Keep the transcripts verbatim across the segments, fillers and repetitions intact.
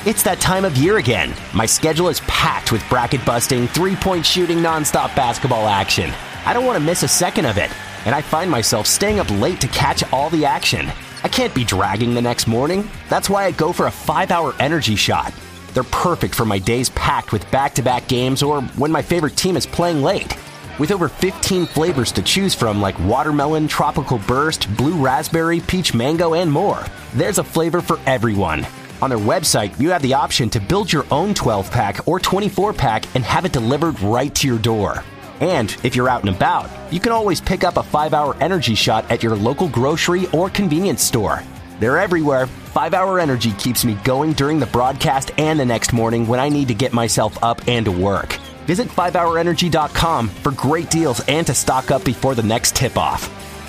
It's that time of year again. My schedule is packed with bracket-busting, three-point shooting, nonstop basketball action. I don't want to miss a second of it, and I find myself staying up late to catch all the action. I can't be dragging the next morning. That's why I go for a five-hour energy shot. They're perfect for my days packed with back-to-back games or when my favorite team is playing late. With over fifteen flavors to choose from like watermelon, tropical burst, blue raspberry, peach mango, and more, there's a flavor for everyone. On their website, you have the option to build your own twelve-pack or twenty-four pack and have it delivered right to your door. And if you're out and about, you can always pick up a five-hour energy shot at your local grocery or convenience store. They're everywhere. five-hour Energy keeps me going during the broadcast and the next morning when I need to get myself up and to work. Visit five hour energy dot com for great deals and to stock up before the next tip-off.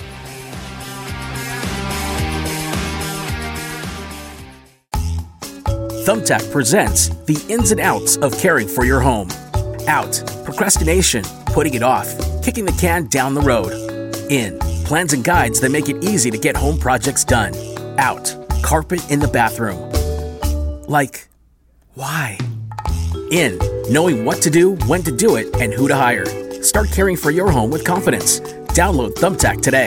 Thumbtack presents the ins and outs of caring for your home. Out, procrastination, putting it off, kicking the can down the road. In, plans and guides that make it easy to get home projects done. Out, carpet in the bathroom. Like, why? In, knowing what to do, when to do it, and who to hire. Start caring for your home with confidence. Download Thumbtack today.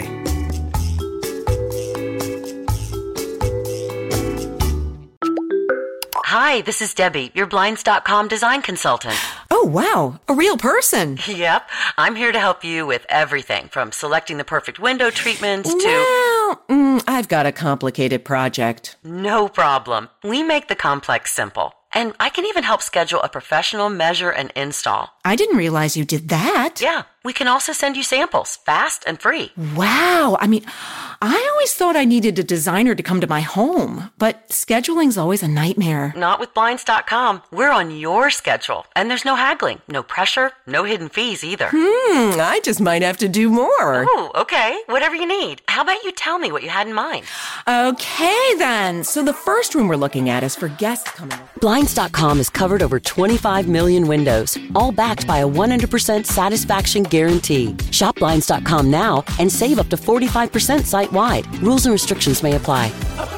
Hi, this is Debbie, your Blinds dot com design consultant. Oh, wow, a real person. Yep, I'm here to help you with everything from selecting the perfect window treatments to... Well, mm, I've got a complicated project. No problem. We make the complex simple. And I can even help schedule a professional measure and install. I didn't realize you did that. Yeah, we can also send you samples, fast and free. Wow, I mean, I always thought I needed a designer to come to my home, but scheduling's always a nightmare. Not with Blinds dot com. We're on your schedule, and there's no haggling, no pressure, no hidden fees either. Hmm, I just might have to do more. Oh, okay, whatever you need. How about you tell me what you had in mind? Okay, then. So the first room we're looking at is for guests coming over. Blinds dot com has covered over twenty-five million windows, all backed by a one hundred percent satisfaction guarantee. Shop Blinds dot com now and save up to forty-five percent site-wide. Rules and restrictions may apply.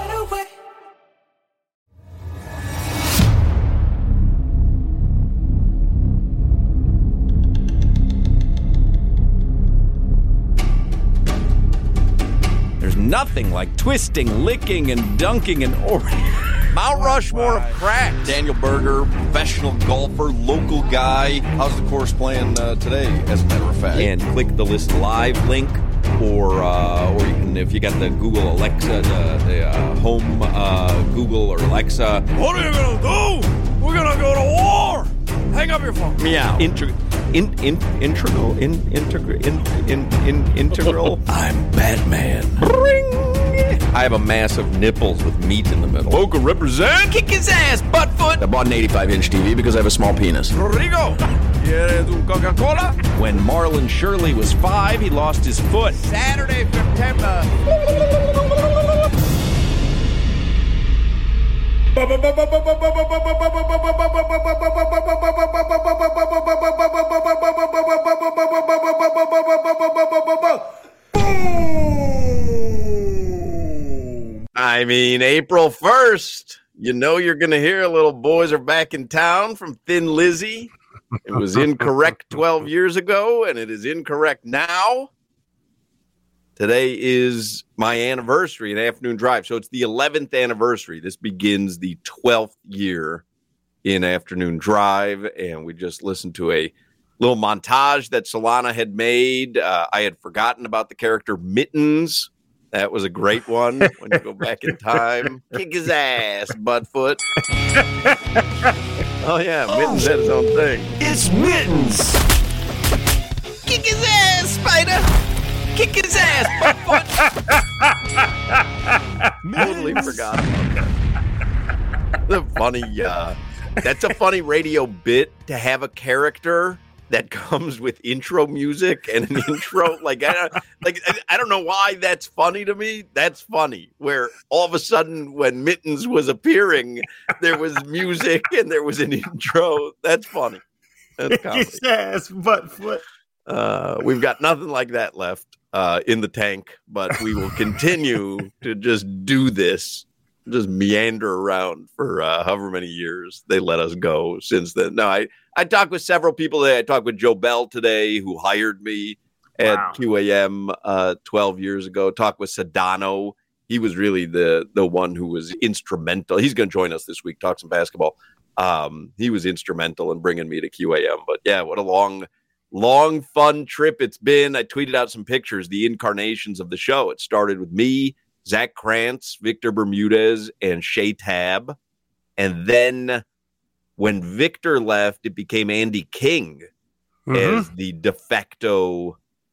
There's nothing like twisting, licking, and dunking an Oreo. Mount Rushmore of crack. Daniel Berger, professional golfer, local guy. How's the course playing uh, today, as a matter of fact? And click the List Live link, or uh, or you can, if you got the Google Alexa, the, the uh, home uh, Google or Alexa. What are you going to do? We're going to go to war. Hang up your phone. Meow. Inter- in, in, integral. In, integral. In, in, in, integral. I'm Batman. Ring. I have a massive nipples with meat in the middle. Boca represent. Kick his ass, buttfoot. I bought an eighty-five inch T V because I have a small penis. Rodrigo, ¿quieres un Coca-Cola? When Marlon Shirley was five, he lost his foot. Saturday, September. I mean, April first, you know you're going to hear Little Boys Are Back in Town from Thin Lizzy. It was incorrect twelve years ago, and it is incorrect now. Today is my anniversary in Afternoon Drive, so it's the eleventh anniversary. This begins the twelfth year in Afternoon Drive, and we just listened to a little montage that Solana had made. Uh, I had forgotten about the character Mittens. That was a great one when you go back in time. Kick his ass, Buttfoot. Oh, yeah, Mittens had his own thing. It's Mittens. Kick his ass, Spider. Kick his ass, Buttfoot. Totally forgot about that. The funny, uh, that's a funny radio bit to have a character that comes with intro music and an intro. Like, I don't, like, I don't know why that's funny to me. That's funny. Where all of a sudden, when Mittens was appearing, there was music and there was an intro. That's funny. That's comedy. Yes, butt foot. Uh, we've got nothing like that left uh, in the tank, but we will continue to just do this just meander around for uh, however many years they let us go since then. No, I, I talked with several people today. I talked with Joe Bell today, who hired me at wow. Q A M uh, twelve years ago. Talked with Sedano. He was really the the one who was instrumental. He's going to join us this week, talk some basketball. Um, he was instrumental in bringing me to Q A M. But yeah, what a long, long, fun trip it's been. I tweeted out some pictures, the incarnations of the show. It started with me, Zach Krantz, Victor Bermudez, and Shay Tab. And then when Victor left, it became Andy King mm-hmm. as the de facto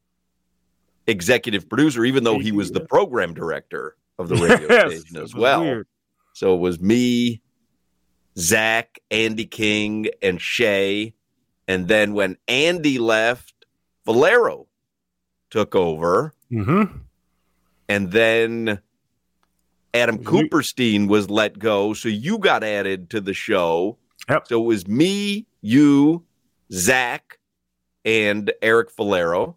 executive producer, even though he was the program director of the radio yes, station as well. Weird. So it was me, Zach, Andy King, and Shay. And then when Andy left, Valero took over. Mm-hmm. And then Adam Cooperstein was let go. So you got added to the show. Yep. So it was me, you, Zach, and Eric Valero.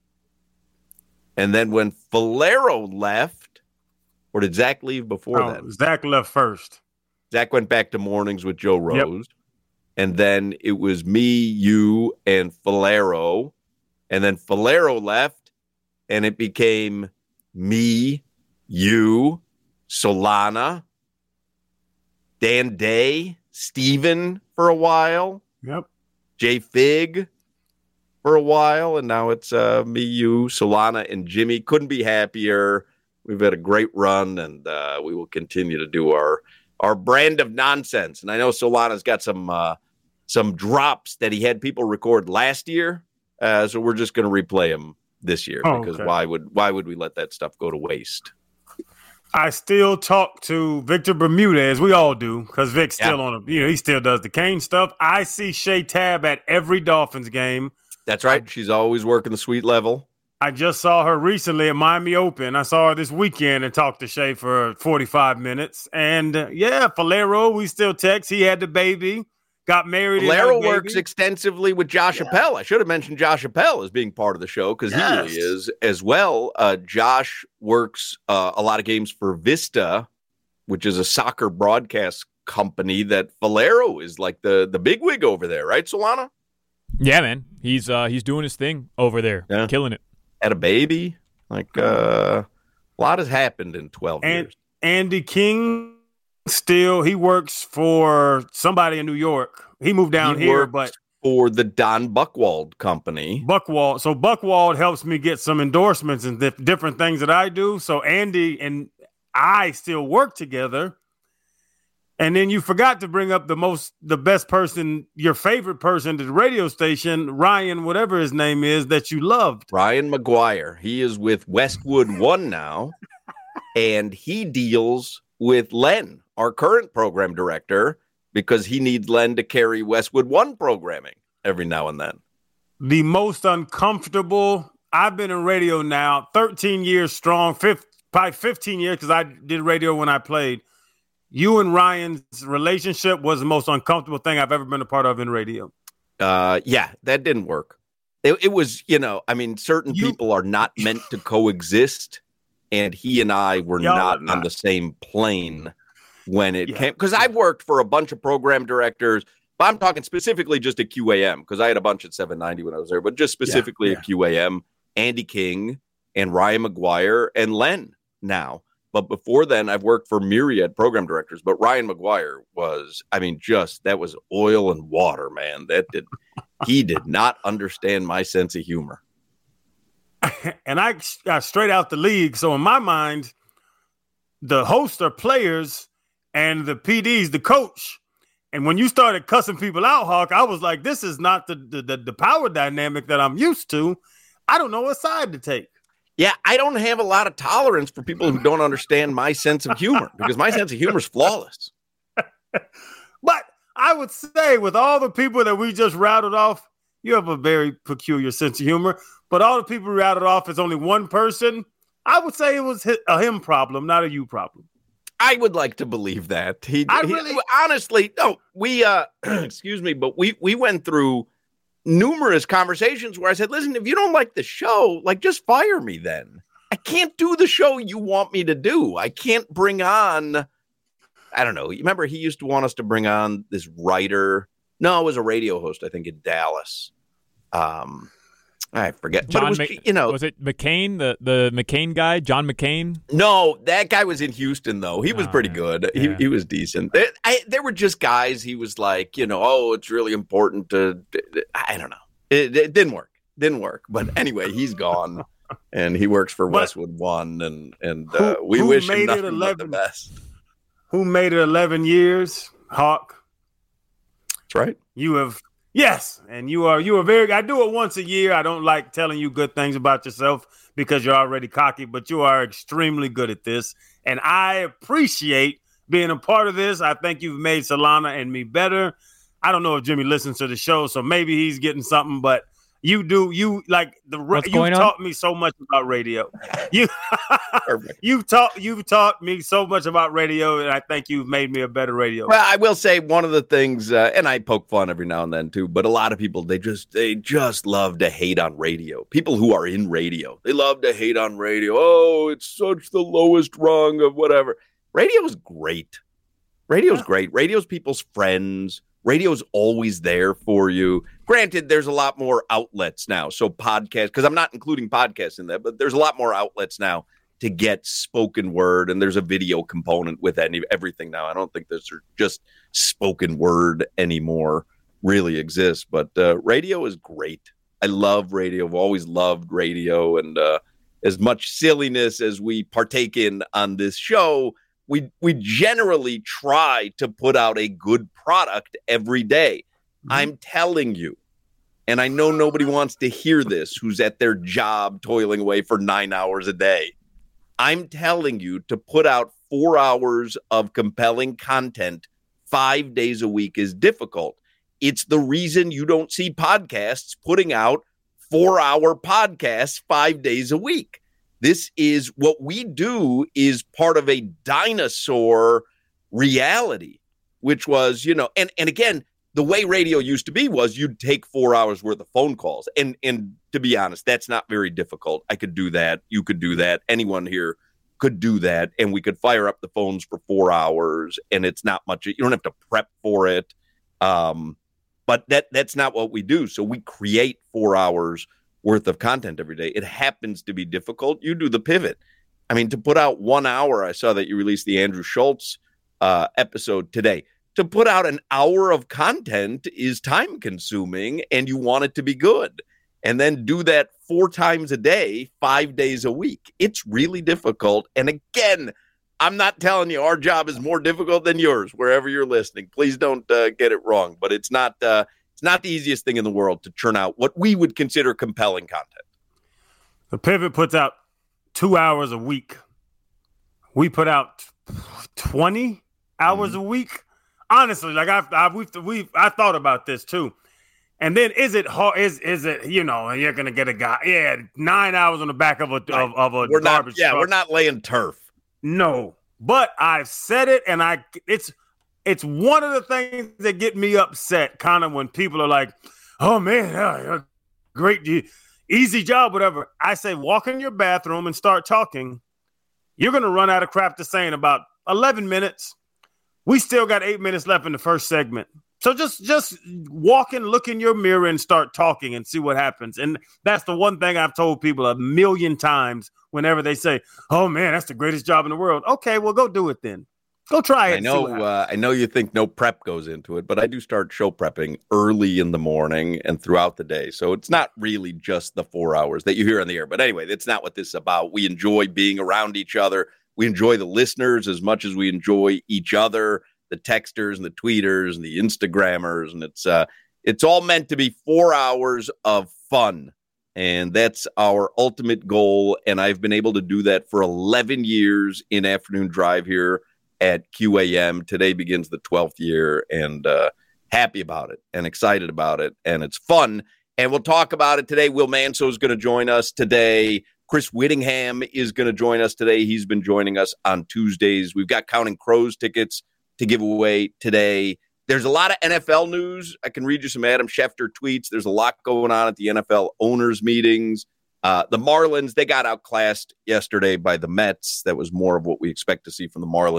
And then when Valero left, or did Zach leave before oh, that? Zach left first. Zach went back to mornings with Joe Rose. Yep. And then it was me, you, and Valero. And then Valero left, and it became me, you, Solana, Dan Day, Steven for a while. Yep. Jay Fig for a while, and now it's uh, me, you, Solana, and Jimmy. Couldn't be happier. We've had a great run, and uh, we will continue to do our our brand of nonsense. And I know Solana's got some uh, some drops that he had people record last year, uh, so we're just going to replay them this year oh, because okay. why would why would we let that stuff go to waste? I still talk to Victor Bermudez. We all do because Vic's still yeah. on a, you know, he still does the Kane stuff. I see Shay Tab at every Dolphins game. That's right. She's always working the suite level. I just saw her recently at Miami Open. I saw her this weekend and talked to Shay for forty-five minutes. And uh, yeah, Valero, we still text. He had the baby, got married. Valero works extensively with Josh yeah. Appel. I should have mentioned Josh Appel as being part of the show because yes. he really is as well. Uh, Josh works uh, a lot of games for Vista, which is a soccer broadcast company that Valero is like the, the bigwig over there, right, Solana? Yeah, man. He's uh, he's doing his thing over there, yeah. killing it. Had a baby. Like, uh, a lot has happened in twelve and, years. Andy King still, he works for somebody in New York. He moved down he here, but for the Don Buchwald company. Buchwald. So Buchwald helps me get some endorsements and th- different things that I do. So Andy and I still work together. And then you forgot to bring up the most, the best person, your favorite person to the radio station, Ryan, whatever his name is, that you loved. Ryan McGuire. He is with Westwood One now, and he deals with Len, our current program director, because he needs Len to carry Westwood One programming every now and then. The most uncomfortable. I've been in radio now, thirteen years strong, fifth, probably fifteen years because I did radio when I played. You and Ryan's relationship was the most uncomfortable thing I've ever been a part of in radio. Uh, yeah, that didn't work. It, it was, you know, I mean, certain you, people are not meant to coexist, and he and I were not, not on the same plane when it yeah. came. Because I've worked for a bunch of program directors, but I'm talking specifically just at Q A M, because I had a bunch at seven ninety when I was there, but just specifically yeah, yeah. at Q A M, Andy King and Ryan McGuire and Len now. But before then, I've worked for myriad program directors. But Ryan McGuire was, I mean, just that was oil and water, man. That did he did not understand my sense of humor. And I got straight out the league. So in my mind, the hosts are players and the P D's the coach. And when you started cussing people out, Hawk, I was like, this is not the the, the, the power dynamic that I'm used to. I don't know what side to take. Yeah, I don't have a lot of tolerance for people who don't understand my sense of humor because my sense of humor is flawless. But I would say with all the people that we just rattled off, you have a very peculiar sense of humor. But all the people we rattled off is only one person. I would say it was a him problem, not a you problem. I would like to believe that. He, I he really, honestly, no, we, uh, excuse me, but we, we went through numerous conversations where I said, listen, if you don't like the show, like just fire me then. I can't do the show you want me to do. I can't bring on I don't know. You remember he used to want us to bring on this writer. No, it was a radio host, I think, in Dallas. Um, I forget. John but it was, Mc, you know, was it McCain, the, the McCain guy, John McCain? No, that guy was in Houston, though. He was oh, pretty yeah. good. Yeah. He he was decent. There, I, there were just guys. He was like, you know, oh, it's really important to. I don't know. It, it didn't work. Didn't work. But anyway, he's gone, and he works for But Westwood One, and and uh, who, we who wish made him nothing it but eleven the best. Who made it eleven years? Hawk. That's right. You have. Yes, and you are you are very. I do it once a year. I don't like telling you good things about yourself because you're already cocky, but you are extremely good at this, and I appreciate being a part of this. I think you've made Solana and me better. I don't know if Jimmy listens to the show, so maybe he's getting something, but you do. You like the What's you going on? taught me so much about radio. You you've taught you've taught me so much about radio, and I think you've made me a better radio. Well, I will say one of the things, uh, and I poke fun every now and then too, but a lot of people, they just they just love to hate on radio. People who are in radio, they love to hate on radio. Oh, it's such the lowest rung of whatever. Radio is great. Radio's great. Radio's people's friends. Radio's always there for you. Granted, there's a lot more outlets now. So podcasts, because I'm not including podcasts in that, but there's a lot more outlets now to get spoken word, and there's a video component with any everything now. I don't think there's just spoken word anymore really exists, but uh, radio is great. I love radio. I've always loved radio, and uh, as much silliness as we partake in on this show, we we generally try to put out a good product every day. Mm-hmm. I'm telling you, and I know nobody wants to hear this who's at their job toiling away for nine hours a day. I'm telling you to put out four hours of compelling content five days a week is difficult. It's the reason you don't see podcasts putting out four-hour podcasts five days a week. This is what we do is part of a dinosaur reality, which was, you know, and, and again, the way radio used to be was you'd take four hours worth of phone calls. And, and to be honest, that's not very difficult. I could do that. You could do that. Anyone here could do that. And we could fire up the phones for four hours and it's not much. You don't have to prep for it. Um, but that that's not what we do. So we create four hours worth of content every day. It happens to be difficult. You do the pivot. I mean, to put out one hour, I saw that you released the Andrew Schultz uh, episode today. To put out an hour of content is time consuming and you want it to be good. And then do that four times a day, five days a week. It's really difficult. And again, I'm not telling you our job is more difficult than yours, wherever you're listening. Please don't uh, get it wrong. But it's not uh, it's not the easiest thing in the world to churn out what we would consider compelling content. The Pivot puts out two hours a week. We put out twenty hours mm-hmm. a week. Honestly, like I've, I've we've, we've I thought about this too. And then is it hard? Is is it you know you're gonna get a guy? Yeah, nine hours on the back of a right. of, of a we're garbage not, Yeah, truck. we're not laying turf. No, but I've said it, and I it's it's one of the things that get me upset. Kind of when people are like, "Oh man, yeah, great, easy job, whatever." I say, walk in your bathroom and start talking. You're gonna run out of crap to say in about eleven minutes. We still got eight minutes left in the first segment. So just just walk and look in your mirror and start talking and see what happens. And that's the one thing I've told people a million times whenever they say, "Oh man, that's the greatest job in the world." Okay, well go do it then. Go try it. I know uh, I know you think no prep goes into it, but I do start show prepping early in the morning and throughout the day. So it's not really just the four hours that you hear on the air. But anyway, that's not what this is about. We enjoy being around each other. We enjoy the listeners as much as we enjoy each other, the texters and the tweeters and the Instagrammers. And it's uh, it's all meant to be four hours of fun. And that's our ultimate goal. And I've been able to do that for eleven years in Afternoon Drive here at Q A M. Today begins the twelfth year, and uh, happy about it and excited about it. And it's fun. And we'll talk about it today. Will Manso is going to join us today. Chris Whittingham is going to join us today. He's been joining us on Tuesdays. We've got Counting Crows tickets to give away today. There's a lot of N F L news. I can read you some Adam Schefter tweets. There's a lot going on at the N F L owners meetings. Uh, the Marlins, they got outclassed yesterday by the Mets. That was more of what we expect to see from the Marlins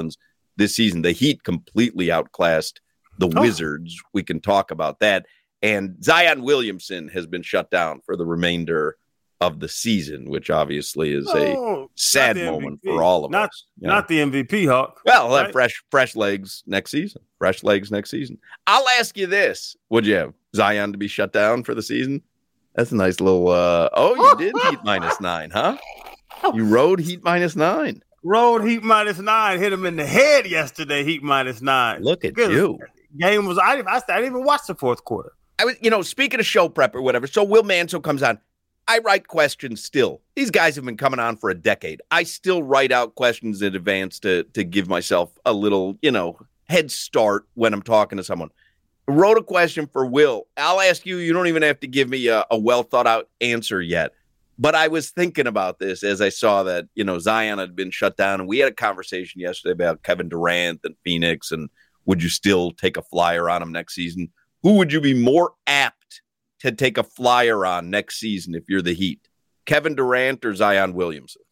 this season. The Heat completely outclassed the oh. Wizards. We can talk about that. And Zion Williamson has been shut down for the remainder of the season, which obviously is a oh, sad moment for all of not, us. Not the M V P, Hawk. Well, he'll right? have fresh, fresh legs next season. Fresh legs next season. I'll ask you this. Would you have Zion to be shut down for the season? That's a nice little, uh, oh, you did Heat minus nine, huh? You rode Heat minus nine. Rode Heat minus nine. Hit him in the head yesterday, Heat minus nine. Look at Good. you. Game was, I, I, I didn't even watch the fourth quarter. I was, you know, speaking of show prep or whatever, so Will Manso comes on. I write questions still. These guys have been coming on for a decade. I still write out questions in advance to to give myself a little, you know, head start when I'm talking to someone. I wrote a question for Will. I'll ask you. You don't even have to give me a, a well thought out answer yet. But I was thinking about this as I saw that, you know, Zion had been shut down. And we had a conversation yesterday about Kevin Durant and Phoenix. And would you still take a flyer on him next season? Who would you be more apt to take a flyer on next season if you're the Heat? Kevin Durant or Zion Williamson?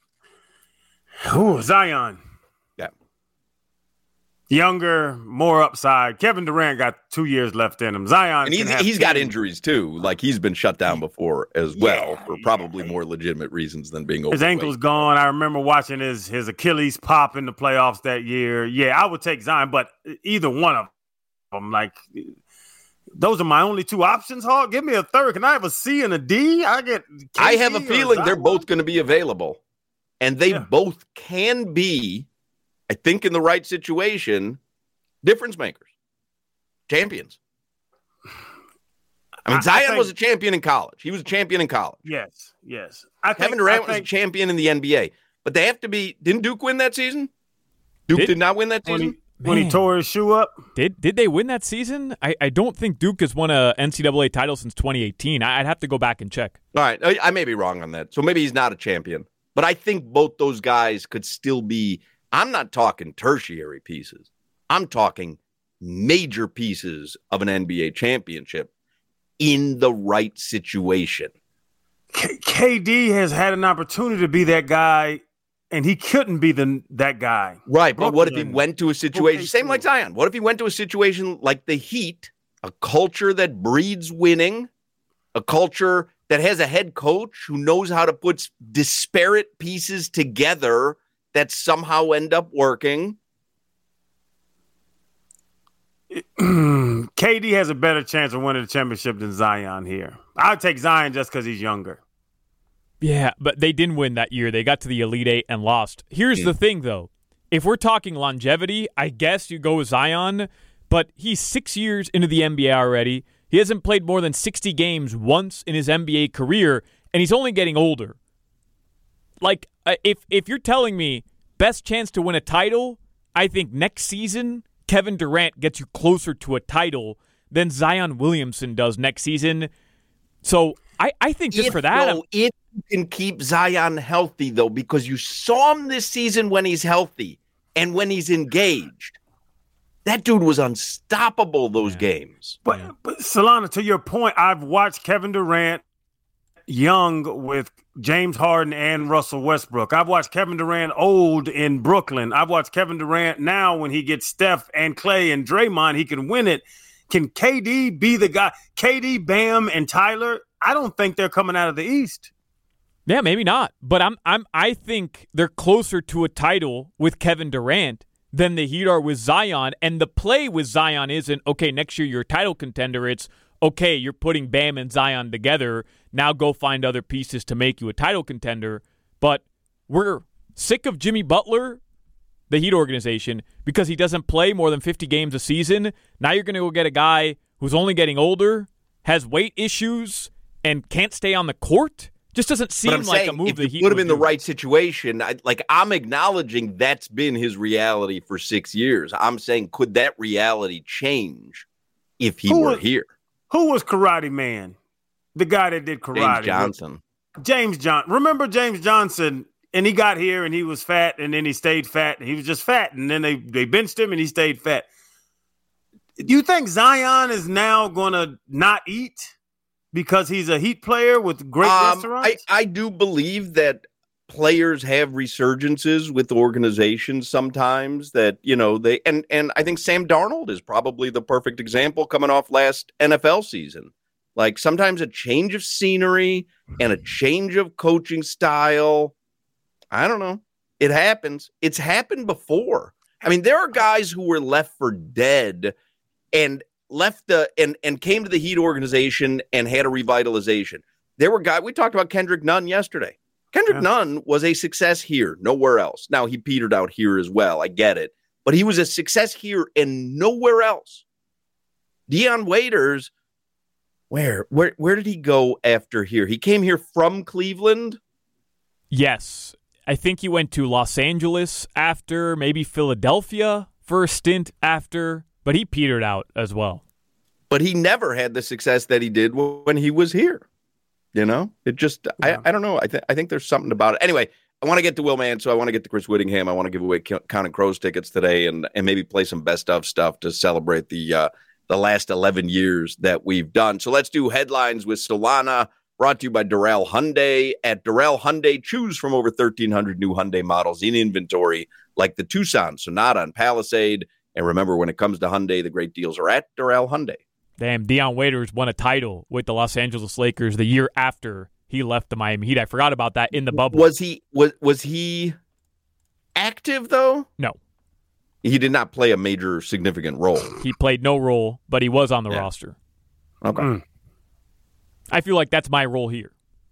Ooh, Zion. Yeah. Younger, more upside. Kevin Durant got two years left in him. Zion, and he's, he's got injuries too. Like he's been shut down before as well yeah, for probably yeah. more legitimate reasons than being overweight. His ankle's gone. I remember watching his his Achilles pop in the playoffs that year. Yeah, I would take Zion, but either one of them, like. Those are my only two options, Hawk. Give me a third. Can I have a C and a D? I get. K C I have a feeling they're both going to be available, and they yeah. both can be, I think, in the right situation, difference makers, champions. I mean, I, Zion I think, was a champion in college. He was a champion in college. Yes, yes. I Kevin think, Durant I was think, a champion in the N B A, but they have to be. Didn't Duke win that season? Duke did, did not win that season. Man. When he tore his shoe up? Did did they win that season? I, I don't think Duke has won a N C double A title since twenty eighteen. I'd have to go back and check. All right. I, I may be wrong on that. So maybe he's not a champion. But I think both those guys could still be – I'm not talking tertiary pieces. I'm talking major pieces of an N B A championship in the right situation. K- KD has had an opportunity to be that guy – and he couldn't be the that guy. Right, but Brooklyn. What if he went to a situation, same like Zion, what if he went to a situation like the Heat, a culture that breeds winning, a culture that has a head coach who knows how to put disparate pieces together that somehow end up working? K D has a better chance of winning the championship than Zion here. I'd take Zion just because he's younger. Yeah, but they didn't win that year. They got to the Elite Eight and lost. Here's the thing, though. If we're talking longevity, I guess you go with Zion, but he's six years into the N B A already. He hasn't played more than sixty games once in his N B A career, and he's only getting older. Like, if if you're telling me best chance to win a title, I think next season Kevin Durant gets you closer to a title than Zion Williamson does next season. So I, I think just if, for that, no, if you can keep Zion healthy, though, because you saw him this season when he's healthy and when he's engaged. That dude was unstoppable those yeah. games. But, but Solana, to your point, I've watched Kevin Durant young with James Harden and Russell Westbrook. I've watched Kevin Durant old in Brooklyn. I've watched Kevin Durant now when he gets Steph and Clay and Draymond, he can win it. Can K D be the guy? K D, Bam, and Tyler, I don't think they're coming out of the East. Yeah, maybe not. But I'm I'm I think they're closer to a title with Kevin Durant than the Heat are with Zion. And the play with Zion isn't, okay, next year you're a title contender. It's, okay, you're putting Bam and Zion together. Now go find other pieces to make you a title contender. But we're sick of Jimmy Butler, the Heat organization, because he doesn't play more than fifty games a season. Now you're going to go get a guy who's only getting older, has weight issues, and can't stay on the court? Just doesn't seem like saying, a move if that you he put him in the do. right situation. I, like I'm acknowledging that's been his reality for six years. I'm saying, could that reality change if he who were was, here? Who was Karate Man? The guy that did karate. James Johnson. James Johnson. Remember James Johnson? And he got here and he was fat, and then he stayed fat. He was just fat, and then they they benched him and he stayed fat. Do you think Zion is now going to not eat because he's a Heat player with great um, restaurants? I, I do believe that players have resurgences with organizations sometimes that, you know, they and and I think Sam Darnold is probably the perfect example coming off last N F L season. Like sometimes a change of scenery and a change of coaching style. I don't know. It happens. It's happened before. I mean, there are guys who were left for dead and left the and, and came to the Heat organization and had a revitalization. There were guys, we talked about Kendrick Nunn yesterday. Kendrick yeah. Nunn was a success here, nowhere else. Now he petered out here as well. I get it. But he was a success here and nowhere else. Dion Waiters, where, where, where did he go after here? He came here from Cleveland? Yes. I think he went to Los Angeles after, maybe Philadelphia for a stint after, but he petered out as well. But he never had the success that he did when he was here. You know, it just, yeah. I, I don't know. I, th- I think there's something about it. Anyway, I want to get to Will Mann, so I want to get to Chris Whittingham. I want to give away Counting Crows tickets today and, and maybe play some best of stuff to celebrate the uh, the last eleven years that we've done. So let's do headlines with Solana, brought to you by Doral Hyundai. At Doral Hyundai, choose from over thirteen hundred new Hyundai models in inventory, like the Tucson, Sonata, and Palisade. And remember, when it comes to Hyundai, the great deals are at Doral Hyundai. Damn, Dion Waiters won a title with the Los Angeles Lakers the year after he left the Miami Heat. I forgot about that in the bubble. Was he was was he active, though? No. He did not play a major significant role. He played no role, but he was on the yeah. roster. Okay. Mm. I feel like that's my role here.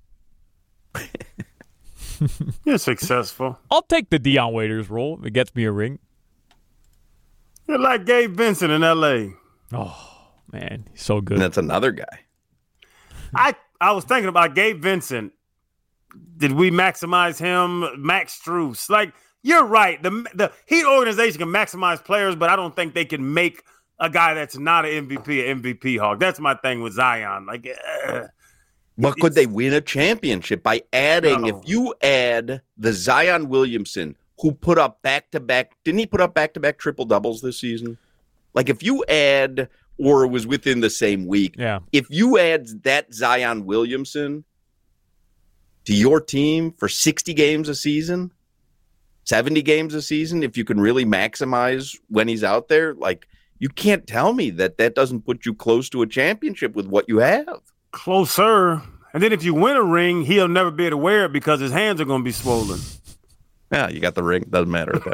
You're successful. I'll take the Dion Waiters role if it gets me a ring. You're like Gabe Vincent in L A. Oh, man, he's so good. And that's another guy. I, I was thinking about Gabe Vincent. Did we maximize him? Max Strus. Like, you're right. The the Heat organization can maximize players, but I don't think they can make a guy that's not an M V P an M V P hawk. That's my thing with Zion. Like, uh, but could they win a championship by adding, no. if you add the Zion Williamson, who put up back-to-back, didn't he put up back-to-back triple-doubles this season? Like, if you add, or it was within the same week, yeah. if you add that Zion Williamson to your team for sixty games a season, seventy games a season, if you can really maximize when he's out there, like, you can't tell me that that doesn't put you close to a championship with what you have. Closer. And then if you win a ring, he'll never be able to wear it because his hands are going to be swollen. Yeah, you got the ring. Doesn't matter at that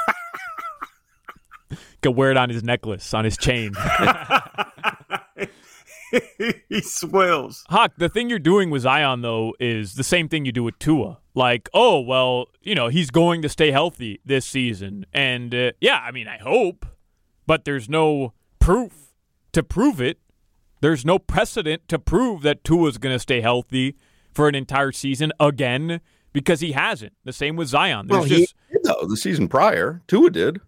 point. Could wear it on his necklace, on his chain. He swells. Hawk, the thing you're doing with Zion, though, is the same thing you do with Tua. Like, oh, well, you know, he's going to stay healthy this season. And, uh, yeah, I mean, I hope. But there's no proof to prove it. There's no precedent to prove that Tua's going to stay healthy for an entire season again because he hasn't. The same with Zion. There's well, just, he did, though, the season prior. Tua did.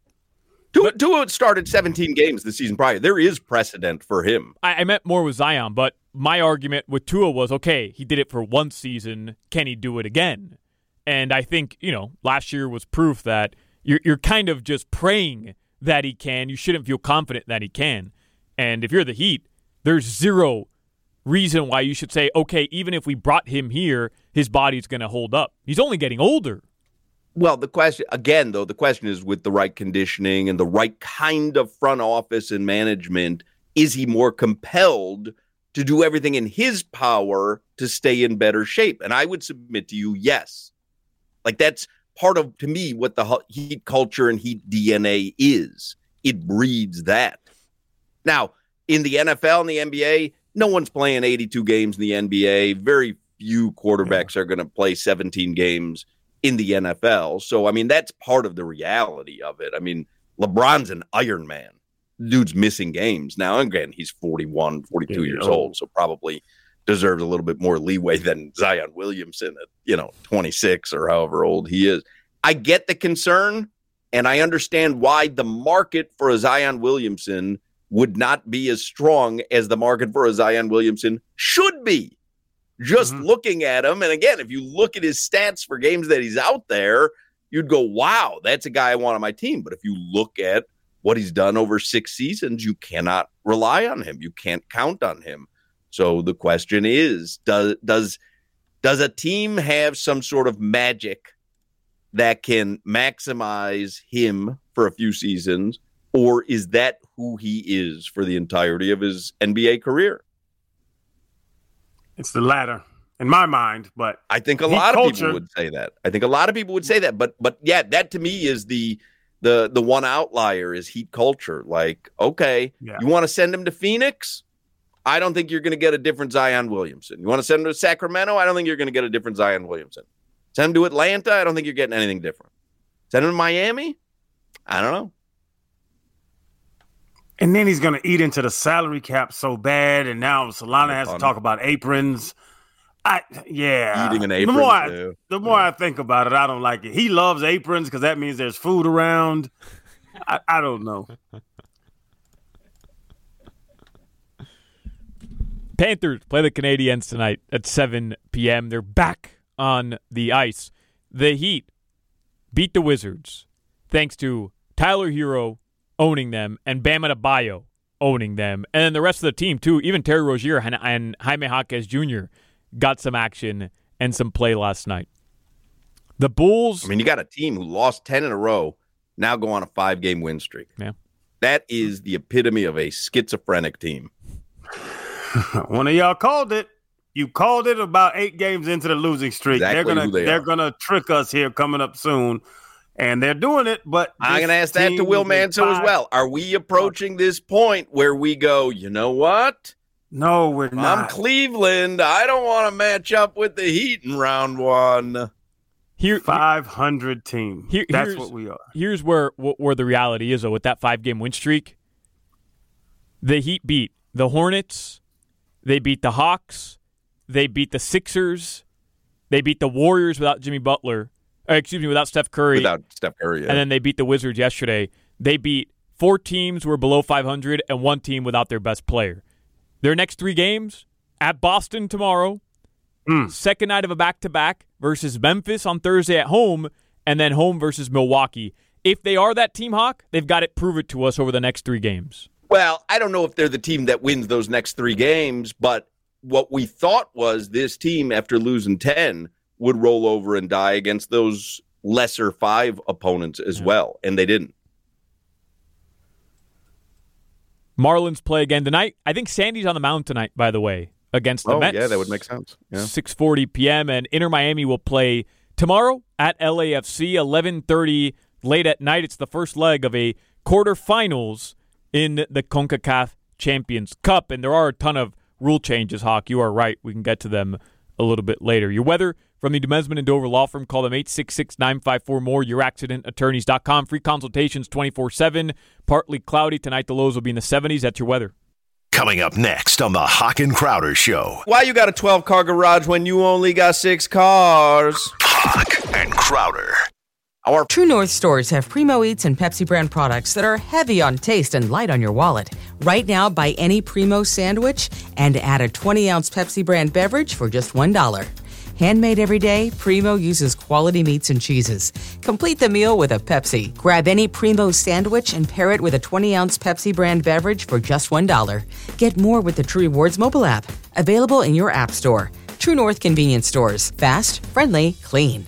Tua, Tua started seventeen games the season prior. There is precedent for him. I, I meant more with Zion, but my argument with Tua was, okay, he did it for one season. Can he do it again? And I think, you know, last year was proof that you're, you're kind of just praying that he can. You shouldn't feel confident that he can. And if you're the Heat, there's zero reason why you should say, okay, even if we brought him here, his body's going to hold up. He's only getting older. Well, the question, again, though, the question is with the right conditioning and the right kind of front office and management, is he more compelled to do everything in his power to stay in better shape? And I would submit to you, yes. Like, that's part of, to me, what the Heat culture and Heat D N A is. It breeds that. Now, in the N F L and the N B A, no one's playing eighty-two games in the N B A. Very few quarterbacks are going to play seventeen games in the N F L. So, I mean, that's part of the reality of it. I mean, LeBron's an Iron Man. Dude's missing games now. Again, he's forty-one, forty-two yeah, years old, old, so probably deserves a little bit more leeway than Zion Williamson at, you know, twenty-six or however old he is. I get the concern, and I understand why the market for a Zion Williamson would not be as strong as the market for a Zion Williamson should be. Just mm-hmm. looking at him, and again, if you look at his stats for games that he's out there, you'd go, wow, that's a guy I want on my team. But if you look at what he's done over six seasons, you cannot rely on him. You can't count on him. So the question is, does does Does a team have some sort of magic that can maximize him for a few seasons, or is that who he is for the entirety of his N B A career? It's the latter in my mind, but I think a lot of people would say that. I think a lot of people would say that, but but yeah, that to me is the the the one outlier is Heat culture. Like, okay, yeah. You want to send him to Phoenix? I don't think you're going to get a different Zion Williamson. You want to send him to Sacramento? I don't think you're going to get a different Zion Williamson. Send him to Atlanta? I don't think you're getting anything different. Send him to Miami? I don't know. And then he's going to eat into the salary cap so bad, and now Solana has to talk about aprons. I yeah, eating an apron. The more, I, the more yeah. I think about it, I don't like it. He loves aprons because that means there's food around. I, I don't know. Panthers play the Canadiens tonight at seven p.m. They're back on the ice. The Heat beat the Wizards thanks to Tyler Hero owning them and Bam Adebayo owning them. And then the rest of the team, too, even Terry Rozier and, and Jaime Jaquez Junior got some action and some play last night. The Bulls... I mean, you got a team who lost ten in a row, now go on a five-game win streak. Yeah. That is the epitome of a schizophrenic team. One of y'all called it. You called it about eight games into the losing streak. Exactly they're gonna they they're gonna trick us here coming up soon, and they're doing it. But I'm gonna ask that to Will Manso as well. Are we approaching this point where we go, you know what? No, we're not. I'm Cleveland. I don't want to match up with the Heat in round one. Here, five hundred team. Here, That's what we are. Here's where where the reality is, though. With that five game win streak, the Heat beat the Hornets. They beat the Hawks. They beat the Sixers. They beat the Warriors without Jimmy Butler. Or excuse me, without Steph Curry. Without Steph Curry, yeah. And then they beat the Wizards yesterday. They beat four teams who were below five hundred and one team without their best player. Their next three games, at Boston tomorrow, mm. second night of a back-to-back versus Memphis on Thursday at home, and then home versus Milwaukee. If they are that team, Hawk, they've got to prove it to us over the next three games. Well, I don't know if they're the team that wins those next three games, but what we thought was this team, after losing ten, would roll over and die against those lesser five opponents as yeah. well, and they didn't. Marlins play again tonight. I think Sandy's on the mound tonight, by the way, against the oh, Mets. Yeah, that would make sense. Yeah. six forty p.m., and Inter Miami will play tomorrow at L A F C, eleven thirty late at night. It's the first leg of a quarterfinals in the CONCACAF Champions Cup, and there are a ton of rule changes, Hawk. You are right. We can get to them a little bit later. Your weather from the Demesman and Dover Law Firm. Call them eight six six, nine five four, more, your accident attorneys dot com. Free consultations twenty-four seven. Partly cloudy. Tonight the lows will be in the seventies. That's your weather. Coming up next on the Hawk and Crowder Show. Why you got a twelve-car garage when you only got six cars? Hawk and Crowder. Our True North stores have Primo Eats and Pepsi brand products that are heavy on taste and light on your wallet. Right now, buy any Primo sandwich and add a twenty-ounce Pepsi brand beverage for just one dollar. Handmade every day, Primo uses quality meats and cheeses. Complete the meal with a Pepsi. Grab any Primo sandwich and pair it with a twenty-ounce Pepsi brand beverage for just one dollar. Get more with the True Rewards mobile app. Available in your app store. True North convenience stores. Fast, friendly, clean.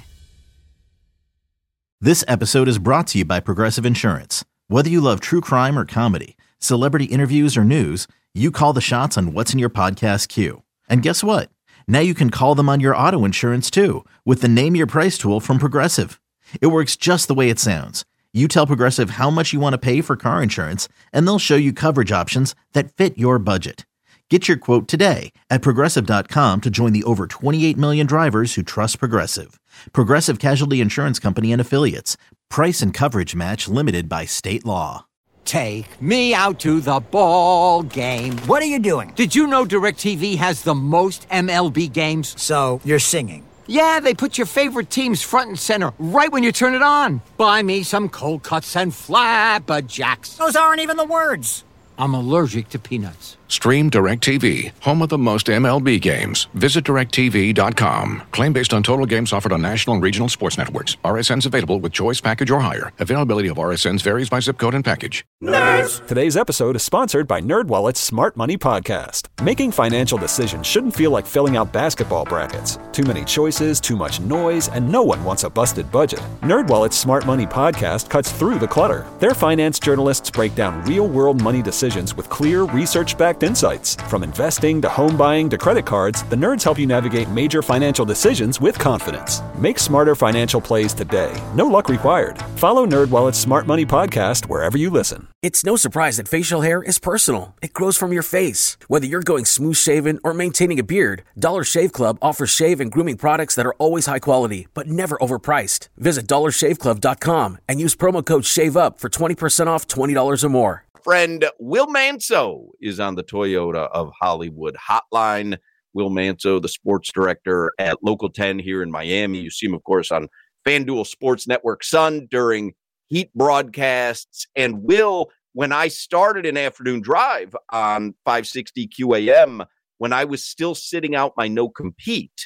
This episode is brought to you by Progressive Insurance. Whether you love true crime or comedy, celebrity interviews or news, you call the shots on what's in your podcast queue. And guess what? Now you can call them on your auto insurance too with the Name Your Price tool from Progressive. It works just the way it sounds. You tell Progressive how much you want to pay for car insurance, and they'll show you coverage options that fit your budget. Get your quote today at Progressive dot com to join the over twenty-eight million drivers who trust Progressive. Progressive Casualty Insurance Company and Affiliates. Price and coverage match limited by state law. Take me out to the ball game. What are you doing? Did you know DirecTV has the most M L B games? So you're singing? Yeah, they put your favorite teams front and center right when you turn it on. Buy me some cold cuts and flapjacks. Those aren't even the words. I'm allergic to peanuts. Stream DirecTV, home of the most M L B games. Visit direct T V dot com. Claim based on total games offered on national and regional sports networks. R S Ns available with choice package or higher. Availability of R S Ns varies by zip code and package. Nerds! Today's episode is sponsored by NerdWallet's Smart Money Podcast. Making financial decisions shouldn't feel like filling out basketball brackets. Too many choices, too much noise, and no one wants a busted budget. NerdWallet's Smart Money Podcast cuts through the clutter. Their finance journalists break down real-world money decisions with clear, research-backed insights. From investing to home buying to credit cards, the nerds help you navigate major financial decisions with confidence. Make smarter financial plays today. No luck required. Follow NerdWallet's Smart Money Podcast wherever you listen. It's no surprise that facial hair is personal. It grows from your face. Whether you're going smooth shaven or maintaining a beard, Dollar Shave Club offers shave and grooming products that are always high quality, but never overpriced. Visit dollar shave club dot com and use promo code SHAVEUP for twenty percent off twenty dollars or more. Friend Will Manso is on the Toyota of Hollywood hotline. Will Manso, the sports director at Local ten here in Miami. You see him, of course, on FanDuel Sports Network Sun during Heat broadcasts. And Will, when I started an afternoon drive on five sixty Q A M, when I was still sitting out my no compete,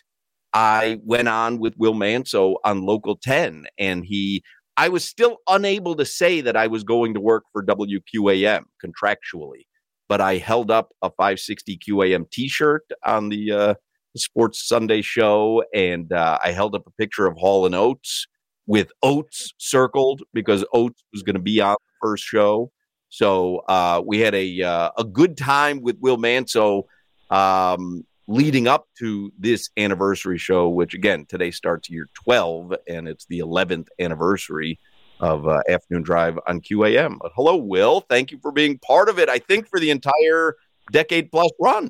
I went on with Will Manso on Local ten, and he, I was still unable to say that I was going to work for W Q A M contractually, but I held up a five sixty Q A M t-shirt on the uh, Sports Sunday show, and uh, I held up a picture of Hall and Oates with Oates circled because Oates was going to be on the first show. So uh, we had a uh, a good time with Will Manso um, leading up to this anniversary show, which, again, today starts year twelve, and it's the eleventh anniversary of uh, Afternoon Drive on Q A M. But hello, Will. Thank you for being part of it, I think, for the entire decade-plus run.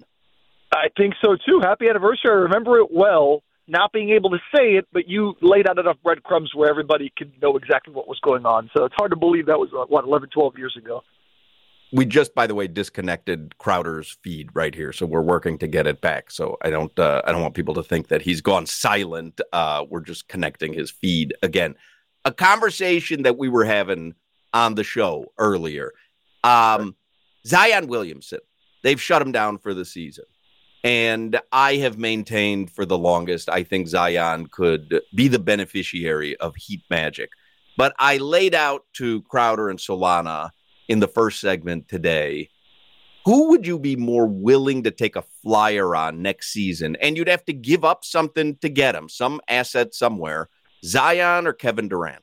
I think so, too. Happy anniversary. I remember it well, not being able to say it, but you laid out enough breadcrumbs where everybody could know exactly what was going on. So it's hard to believe that was, what, eleven, twelve years ago. We just, by the way, disconnected Crowder's feed right here, so we're working to get it back. So I don't, uh, I don't want people to think that he's gone silent. Uh, we're just connecting his feed again. A conversation that we were having on the show earlier. Um, Zion Williamson, they've shut him down for the season, and I have maintained for the longest I think Zion could be the beneficiary of Heat magic. But I laid out to Crowder and Solana in the first segment today, who would you be more willing to take a flyer on next season? And you'd have to give up something to get him, some asset somewhere, Zion or Kevin Durant?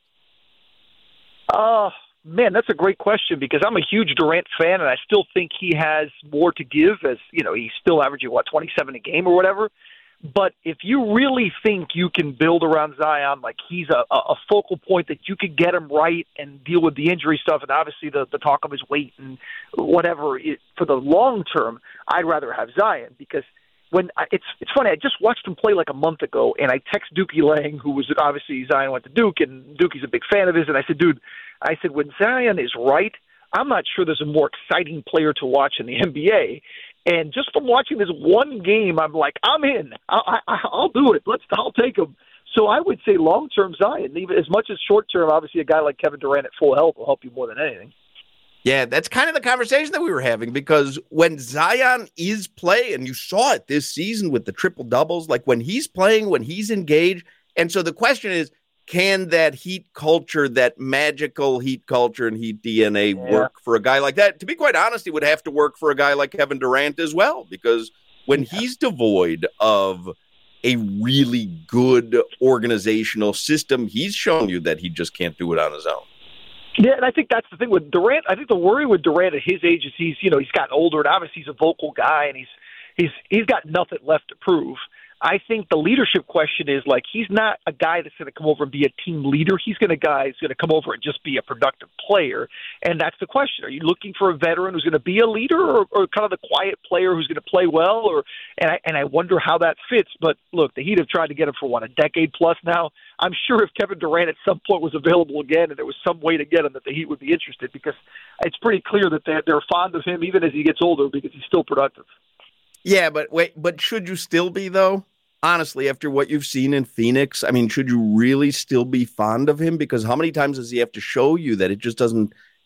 Uh, man, that's a great question because I'm a huge Durant fan, and I still think he has more to give as, you know, he's still averaging, what, twenty-seven a game or whatever. But if you really think you can build around Zion, like he's a, a focal point that you could get him right and deal with the injury stuff and obviously the, the talk of his weight and whatever, it, for the long term, I'd rather have Zion because when I, it's it's funny, I just watched him play like a month ago, and I text Dookie Lang, who was obviously Zion went to Duke, and Dookie's a big fan of his, and I said, dude, I said, when Zion is right, I'm not sure there's a more exciting player to watch in the N B A. And just from watching this one game, I'm like, I'm in. I, I, I'll do it. Let's. I'll take him. So I would say long-term Zion, even as much as short-term, obviously a guy like Kevin Durant at full health will help you more than anything. Yeah, that's kind of the conversation that we were having because when Zion is playing, and you saw it this season with the triple-doubles, like when he's playing, when he's engaged. And so the question is, can that Heat culture, that magical Heat culture and Heat D N A yeah. work for a guy like that? To be quite honest, it would have to work for a guy like Kevin Durant as well, because when yeah. he's devoid of a really good organizational system, he's shown you that he just can't do it on his own. Yeah, and I think that's the thing with Durant. I think the worry with Durant at his age is he's, you know, he's gotten older, and obviously he's a vocal guy, and he's he's he's got nothing left to prove. I think the leadership question is, like, he's not a guy that's going to come over and be a team leader. He's going to guy who's going to come over and just be a productive player. And that's the question. Are you looking for a veteran who's going to be a leader or, or kind of the quiet player who's going to play well? Or and I, and I wonder how that fits. But, look, the Heat have tried to get him for, what, a decade plus now? I'm sure if Kevin Durant at some point was available again and there was some way to get him that the Heat would be interested because it's pretty clear that they're, they're fond of him even as he gets older because he's still productive. Yeah, but wait, but should you still be, though? Honestly, after what you've seen in Phoenix, I mean, should you really still be fond of him? Because how many times does he have to show you that it just doesn't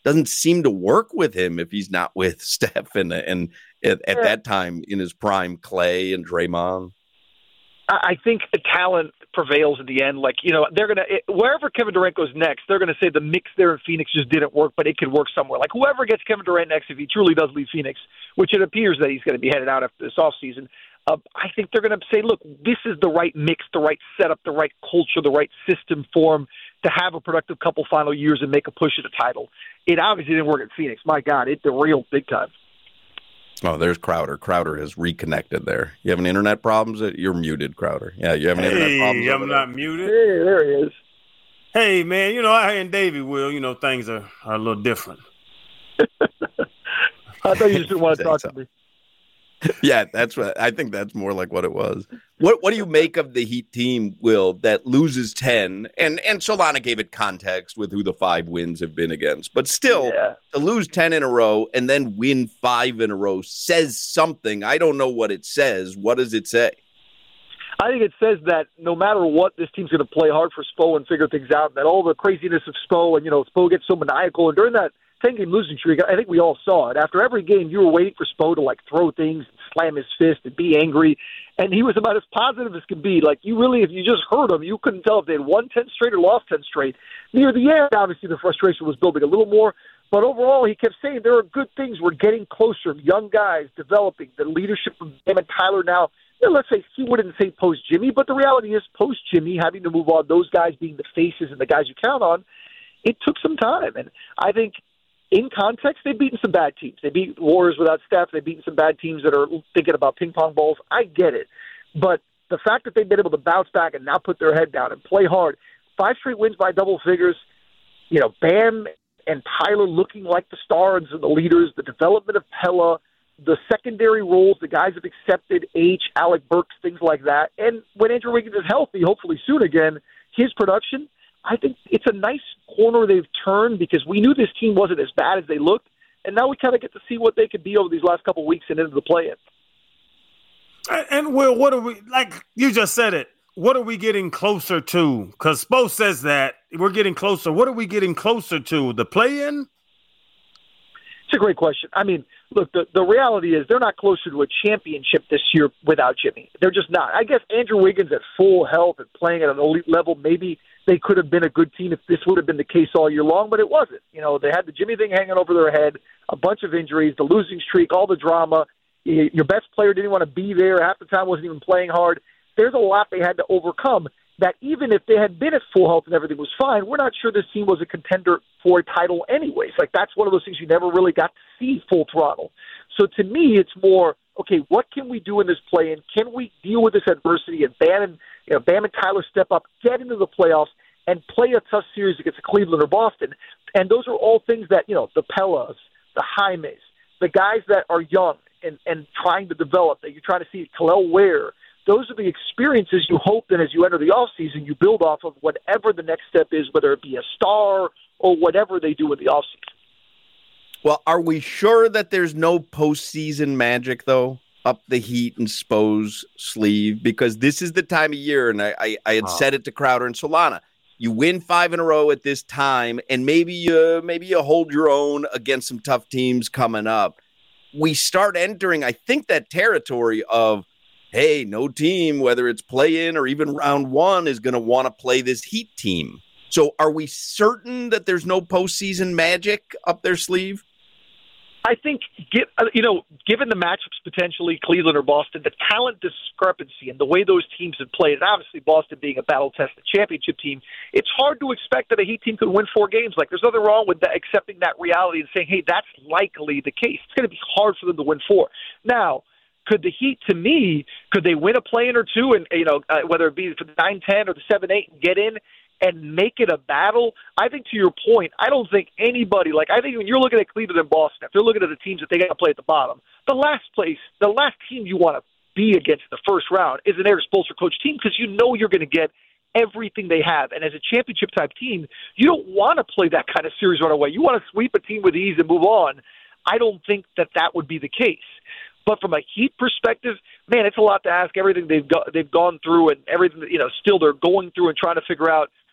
doesn't seem to work with him if he's not with Steph and, and at, at that time in his prime, Clay and Draymond. I think the talent prevails in the end. Like, you know, they're going to, wherever Kevin Durant goes next, they're going to say the mix there in Phoenix just didn't work, but it could work somewhere. Like, whoever gets Kevin Durant next, if he truly does leave Phoenix, which it appears that he's going to be headed out after this offseason, uh, I think they're going to say, look, this is the right mix, the right setup, the right culture, the right system for him to have a productive couple final years and make a push at a title. It obviously didn't work at Phoenix. My God, it derailed big time. Oh, there's Crowder. Crowder has reconnected there. You having internet problems? You're muted, Crowder. Yeah, you having hey, internet problems? I'm not muted. Hey, there he is. Hey, man, you know, I and Davey will, you know, things are, are a little different. I thought you just didn't want to talk so. to me. Yeah, that's what I think. That's more like what it was. What What do you make of the Heat team, Will, that loses ten? And and Solana gave it context with who the five wins have been against, but still yeah. to lose ten in a row and then win five in a row says something. I don't know what it says. What does it say? I think it says that no matter what, this team's going to play hard for Spo and figure things out. And that all the craziness of Spo and you know Spo gets so maniacal, and during that ten-game losing streak, I think we all saw it. After every game, you were waiting for Spo to, like, throw things, slam his fist, and be angry. And he was about as positive as could be. Like, you really, if you just heard him, you couldn't tell if they had won ten straight or lost ten straight. Near the end, obviously, the frustration was building a little more. But overall, he kept saying there are good things. We're getting closer. Young guys developing. The leadership from Bam and Tyler now. You know, let's say he wouldn't say post-Jimmy, but the reality is post-Jimmy, having to move on, those guys being the faces and the guys you count on, it took some time. And I think in context, they've beaten some bad teams. They beat Warriors without Steph. They've beaten some bad teams that are thinking about ping pong balls. I get it. But the fact that they've been able to bounce back and now put their head down and play hard, five straight wins by double figures, you know, Bam and Tyler looking like the stars and the leaders, the development of Pella, the secondary roles, the guys have accepted, H, Alec Burks, things like that. And when Andrew Wiggins is healthy, hopefully soon again, his production, I think it's a nice corner they've turned because we knew this team wasn't as bad as they looked, and now we kind of get to see what they could be over these last couple of weeks and into the play-in. And, and Will, what are we, like you just said it, what are we getting closer to? Because Spo says that we're getting closer. What are we getting closer to? The play-in? It's a great question. I mean, look, the, the reality is they're not closer to a championship this year without Jimmy. They're just not. I guess Andrew Wiggins at full health and playing at an elite level, maybe they could have been a good team if this would have been the case all year long, but it wasn't. You know, they had the Jimmy thing hanging over their head, a bunch of injuries, the losing streak, all the drama. Your best player didn't want to be there. Half the time wasn't even playing hard. There's a lot they had to overcome that even if they had been at full health and everything was fine, we're not sure this team was a contender for a title anyways. Like, that's one of those things you never really got to see full throttle. So to me, it's more, okay, what can we do in this play-in? Can we deal with this adversity and Bam and, you know, Bam and Tyler step up, get into the playoffs, and play a tough series against Cleveland or Boston? And those are all things that, you know, the Pellas, the Jaimes, the guys that are young and, and trying to develop, that you're trying to see, Kel'el Ware, those are the experiences you hope that as you enter the offseason, you build off of whatever the next step is, whether it be a star or whatever they do in the offseason. Well, are we sure that there's no postseason magic, though, up the Heat and Spo's sleeve? Because this is the time of year, and I, I, I had oh. said it to Crowder and Solana. You win five in a row at this time, and maybe you, maybe you hold your own against some tough teams coming up. We start entering, I think, that territory of, hey, no team, whether it's play-in or even round one, is going to want to play this Heat team. So are we certain that there's no postseason magic up their sleeve? I think, you know, given the matchups potentially, Cleveland or Boston, the talent discrepancy and the way those teams have played, and obviously Boston being a battle-tested championship team, it's hard to expect that a Heat team could win four games. Like, there's nothing wrong with that, accepting that reality and saying, hey, that's likely the case. It's going to be hard for them to win four. Now, could the Heat, to me, could they win a play-in or two, and you know, uh, whether it be for the nine ten or the seven eight, and get in and make it a battle? I think, to your point, I don't think anybody, like, I think when you're looking at Cleveland and Boston, if they're looking at the teams that they got to play at the bottom, the last place, the last team you want to be against in the first round is an Erik Spoelstra coach team, because you know you're going to get everything they have. And as a championship-type team, you don't want to play that kind of series right away. You want to sweep a team with ease and move on. I don't think that that would be the case. But from a Heat perspective, man, it's a lot to ask. Everything they've got, they've gone through, and everything that, you know, still they're going through and trying to figure out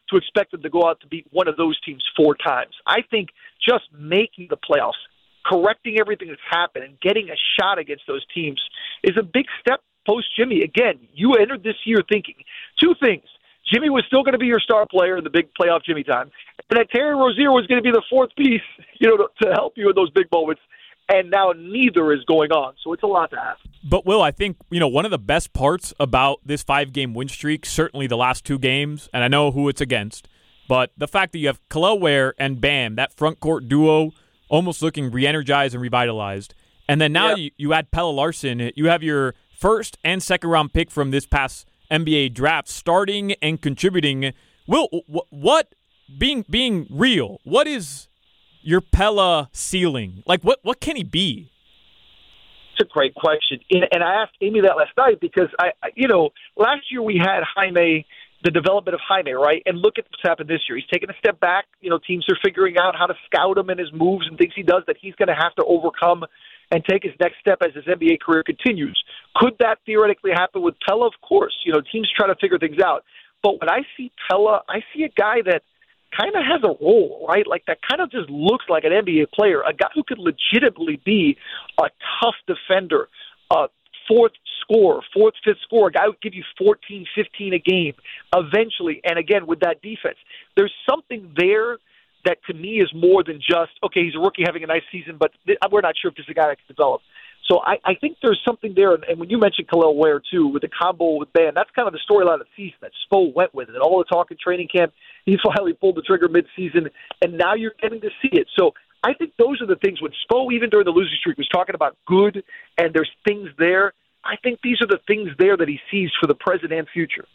to expect them to go out to beat one of those teams four times. I think just making the playoffs, correcting everything that's happened, and getting a shot against those teams is a big step post-Jimmy. Again, you entered this year thinking two things. Jimmy was still going to be your star player in the big playoff Jimmy time, and that Terry Rozier was going to be the fourth piece, you know, to, to help you in those big moments. And now neither is going on, so it's a lot to ask. But, Will, I think, you know, one of the best parts about this five-game win streak, certainly the last two games, and I know who it's against, but the fact that you have Kel'el Ware and Bam, that front court duo, almost looking re-energized and revitalized. And then now yeah. you, you add Pelle Larsson. You have your first and second round pick from this past N B A draft starting and contributing. Will, what, being being real, what is your Pelle ceiling? Like, what, what can he be? It's a great question. And I asked Amy that last night because, I, you know, last year we had Jaime, the development of Jaime, right? And look at what's happened this year. He's taken a step back. You know, teams are figuring out how to scout him and his moves and things he does that he's going to have to overcome and take his next step as his N B A career continues. Could that theoretically happen with Pelle? Of course. You know, teams try to figure things out. But when I see Pelle, I see a guy that kind of has a role, right? Like that kind of just looks like an N B A player, a guy who could legitimately be a tough defender, a fourth scorer, fourth, fifth scorer, a guy who would give you fourteen, fifteen a game eventually. And again, with that defense, there's something there that to me is more than just, okay, he's a rookie having a nice season, but we're not sure if this is a guy that can develop. So I, I think there's something there. And when you mentioned Kel'el Ware, too, with the combo with Bam, that's kind of the storyline of the season that Spo went with it. And all the talk in training camp, he finally pulled the trigger midseason, and now you're getting to see it. So I think those are the things when Spo, even during the losing streak, was talking about good and there's things there. I think these are the things there that he sees for the present and future.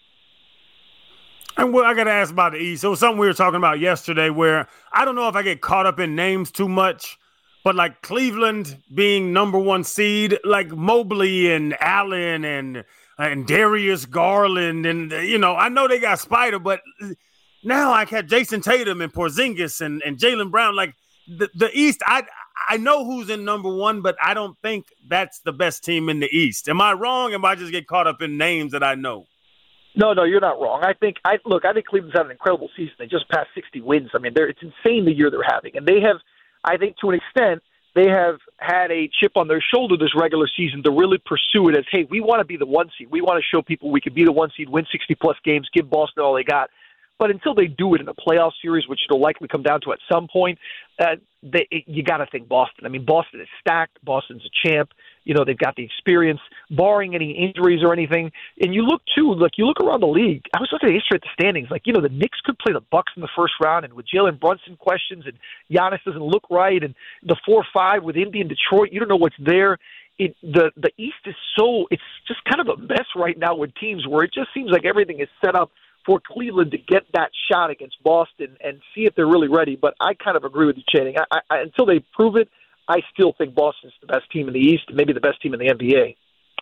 And well, I got to ask about the East. It was something we were talking about yesterday where I don't know if I get caught up in names too much, but like Cleveland being number one seed, like Mobley and Allen and and Darius Garland, and, you know, I know they got Spider, but now I had Jason Tatum and Porzingis and, and Jaylen Brown. Like the, the East, I I know who's in number one, but I don't think that's the best team in the East. Am I wrong? Am I just get caught up in names that I know? No, no, you're not wrong. I think, I look, I think Cleveland's had an incredible season. They just passed sixty wins. I mean, they're, it's insane the year they're having. And they have, I think to an extent, they have had a chip on their shoulder this regular season to really pursue it as, hey, we want to be the one seed. We want to show people we can be the one seed, win sixty-plus games, give Boston all they got. But until they do it in a playoff series, which it'll likely come down to at some point, uh, they, you got to think Boston. I mean, Boston is stacked. Boston's a champ. You know, they've got the experience, barring any injuries or anything. And you look, too, like you look around the league. I was looking at history at the standings. Like, you know, the Knicks could play the Bucks in the first round, and with Jalen Brunson questions, and Giannis doesn't look right, and the four five with Indy and Detroit, you don't know what's there. It, the, the East is so – it's just kind of a mess right now with teams where it just seems like everything is set up for Cleveland to get that shot against Boston and see if they're really ready. But I kind of agree with you, Channing. I, I, until they prove it, I still think Boston's the best team in the East, maybe the best team in the N B A.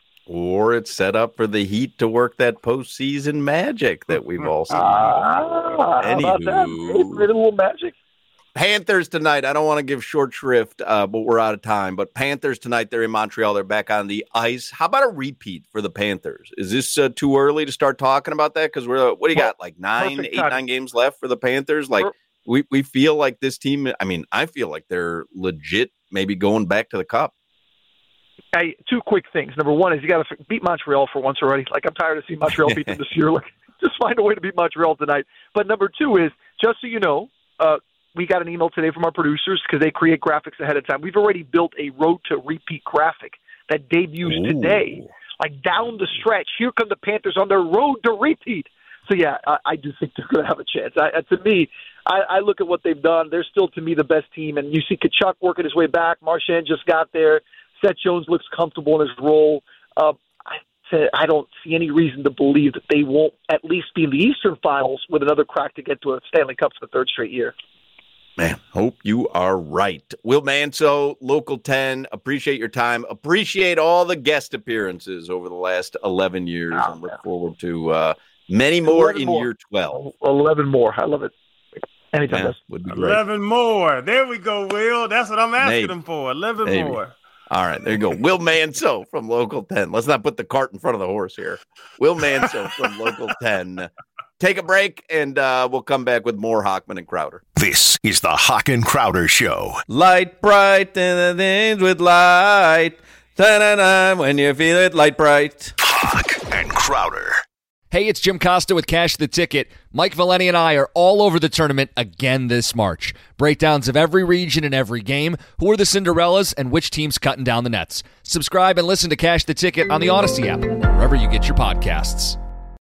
Or it's set up for the Heat to work that postseason magic that we've all seen. Ah, how about that? Maybe a little magic. Panthers tonight. I don't want to give short shrift, uh, but we're out of time. But Panthers tonight, they're in Montreal. They're back on the ice. How about a repeat for the Panthers? Is this uh, too early to start talking about that? Because we're what do you got? Like nine, eight, nine games left for the Panthers. Like we we feel like this team. I mean, I feel like they're legit. Maybe going back to the Cup. Hey, two quick things. Number one is you got to beat Montreal for once already. Like I'm tired of seeing Montreal beat them this year. Like just find a way to beat Montreal tonight. But number two is just so you know. Uh, We got an email today from our producers because they create graphics ahead of time. We've already built a road to repeat graphic that debuts Ooh. today. Like down the stretch, here come the Panthers on their road to repeat. So, yeah, I, I do think they're going to have a chance. I, to me, I, I look at what they've done. They're still, to me, the best team. And you see Kachuk working his way back. Marchand just got there. Seth Jones looks comfortable in his role. Uh, I, I don't see any reason to believe that they won't at least be in the Eastern Finals with another crack to get to a Stanley Cup for the third straight year. Man, hope you are right. Will Manso, Local ten, appreciate your time. Appreciate all the guest appearances over the last eleven years. Oh, and look yeah. forward to uh, many more in more. year twelve. eleven more. I love it. Anytime. Yeah, would be great. eleven more. There we go, Will. That's what I'm asking Maybe. them for. eleven Maybe. more. All right, there you go. Will Manso from Local ten. Let's not put the cart in front of the horse here. Will Manso from Local ten. take a break, and uh, we'll come back with more Hochman and Crowder. This is the Hawk and Crowder Show. Light bright and the things with light. Ta-da-da, when you feel it, light bright. Hawk and Crowder. Hey, it's Jim Costa with Cash the Ticket. Mike Valeni and I are all over the tournament again this March. Breakdowns of every region and every game, who are the Cinderellas, and which team's cutting down the nets. Subscribe and listen to Cash the Ticket on the Odyssey app, wherever you get your podcasts.